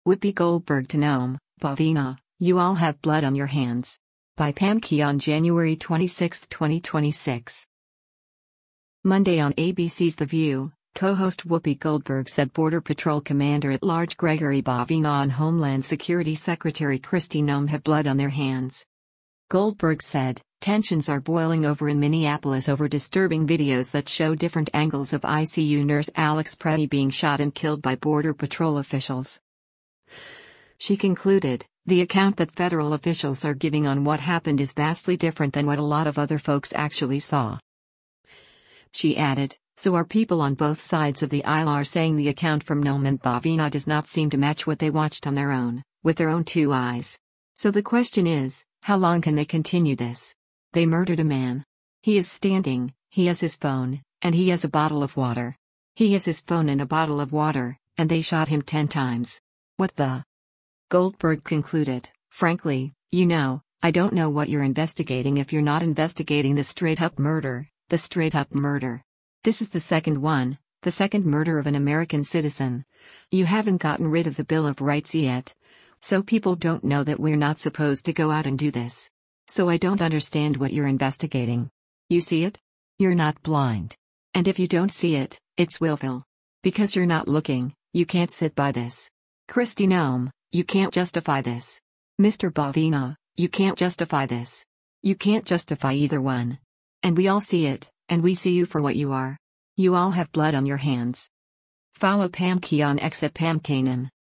Whoopi Goldberg to Noam, Bhavina, you all have blood on your hands. By Pam Key on January 26, 2026. Monday on ABC's The View, co-host Whoopi Goldberg said Border Patrol Commander-at-Large Gregory Bhavina and Homeland Security Secretary Kristi Noem have blood on their hands. Goldberg said, tensions are boiling over in Minneapolis over disturbing videos that show different angles of ICU nurse Alex Preddy being shot and killed by Border Patrol officials. She concluded, the account that federal officials are giving on what happened is vastly different than what a lot of other folks actually saw. She added, so our people on both sides of the aisle are saying the account from Noem and Bhavina does not seem to match what they watched on their own, with their own two eyes. So the question is, how long can they continue this? They murdered a man. He is standing, he has his phone, and he has a bottle of water. He has his phone and a bottle of water, and they shot him 10 times. What the? Goldberg concluded, frankly, I don't know what you're investigating if you're not investigating the straight-up murder, This is the second one, the second murder of an American citizen. You haven't gotten rid of the Bill of Rights yet. So people don't know that we're not supposed to go out and do this. So I don't understand what you're investigating. You see it? You're not blind. And if you don't see it, it's willful. Because you're not looking, you can't sit by this. Kristi Noem, you can't justify this. Mr. Bhavina, you can't justify this. You can't justify either one. And we all see it, and we see you for what you are. You all have blood on your hands. Follow Pam Key on X at Pam Kanan.